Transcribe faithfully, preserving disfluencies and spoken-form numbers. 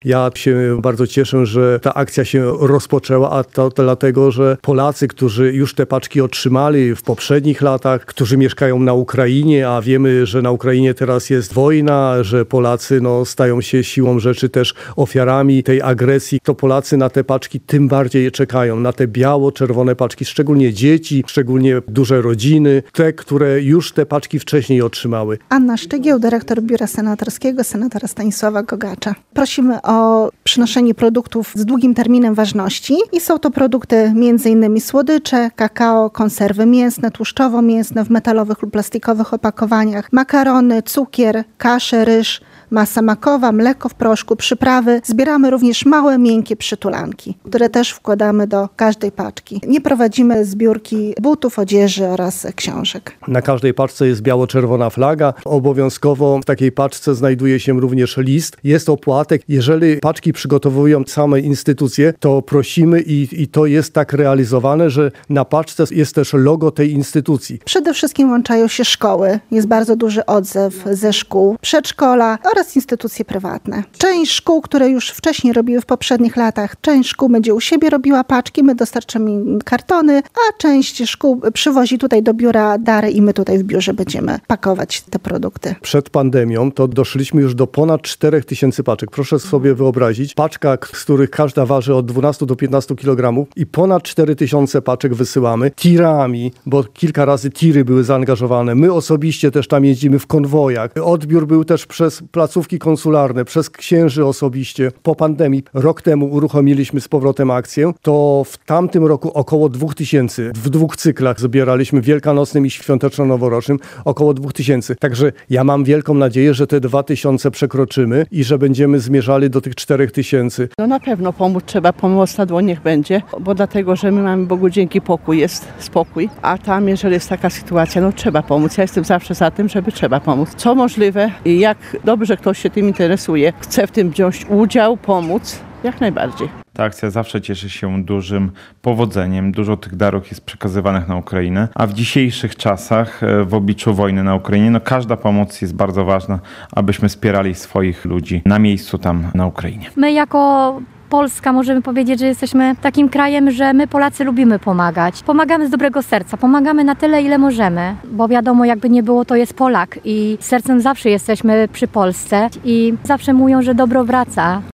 Ja się bardzo cieszę, że ta akcja się rozpoczęła, a to, to dlatego, że Polacy, którzy już te paczki otrzymali w poprzednich latach, którzy mieszkają na Ukrainie, a wiemy, że na Ukrainie teraz jest wojna, że Polacy no, stają się siłą rzeczy też ofiarami tej agresji, to Polacy na te paczki tym bardziej czekają, na te biało-czerwone paczki, szczególnie dzieci, szczególnie duże rodziny, te, które już te paczki wcześniej otrzymały. Anna Szczygieł, dyrektor Biura Senatorskiego, senatora Stanisława Gogacza. Prosimy o przynoszenie produktów z długim terminem ważności i są to produkty m.in. słodycze, kakao, konserwy mięsne, tłuszczowo-mięsne w metalowych lub plastikowych opakowaniach, makarony, cukier, kasze, ryż, masa makowa, mleko w proszku, przyprawy. Zbieramy również małe, miękkie przytulanki, które też wkładamy do każdej paczki. Nie prowadzimy zbiórki butów, odzieży oraz książek. Na każdej paczce jest biało-czerwona flaga. Obowiązkowo w takiej paczce znajduje się również list. Jest opłatek. Jeżeli paczki przygotowują same instytucje, to prosimy i, i to jest tak realizowane, że na paczce jest też logo tej instytucji. Przede wszystkim łączają się szkoły. Jest bardzo duży odzew ze szkół, przedszkola oraz instytucje prywatne. Część szkół, które już wcześniej robiły w poprzednich latach, część szkół będzie u siebie robiła paczki, my dostarczamy kartony, a część szkół przywozi tutaj do biura dary i my tutaj w biurze będziemy pakować te produkty. Przed pandemią to doszliśmy już do ponad czterech tysięcy paczek. Proszę sobie wyobrazić, paczka, z których każda waży od dwunastu do piętnastu kilogramów i ponad cztery tysiące paczek wysyłamy tirami, bo kilka razy tiry były zaangażowane. My osobiście też tam jeździmy w konwojach. Odbiór był też przez placówki konsularne, przez księży osobiście. Po pandemii rok temu uruchomiliśmy z powrotem akcję, to w tamtym roku około dwóch tysięcy. W dwóch cyklach zbieraliśmy wielkanocnym i świąteczno-noworocznym około dwóch tysięcy. Także ja mam wielką nadzieję, że te dwa tysiące przekroczymy i że będziemy zmierzali do tych czterech tysięcy. No na pewno pomóc trzeba, pomoc na dłoń niech będzie, bo dlatego, że my mamy Bogu dzięki pokój, jest spokój, a tam jeżeli jest taka sytuacja, no trzeba pomóc. Ja jestem zawsze za tym, żeby trzeba pomóc. Co możliwe i jak dobrze ktoś się tym interesuje, chce w tym wziąć udział, pomóc, jak najbardziej. Ta akcja zawsze cieszy się dużym powodzeniem. Dużo tych darów jest przekazywanych na Ukrainę, a w dzisiejszych czasach, w obliczu wojny na Ukrainie, no każda pomoc jest bardzo ważna, abyśmy wspierali swoich ludzi na miejscu tam na Ukrainie. My jako Polska możemy powiedzieć, że jesteśmy takim krajem, że my Polacy lubimy pomagać. Pomagamy z dobrego serca, pomagamy na tyle, ile możemy, bo wiadomo, jakby nie było, to jest Polak i sercem zawsze jesteśmy przy Polsce i zawsze mówią, że dobro wraca.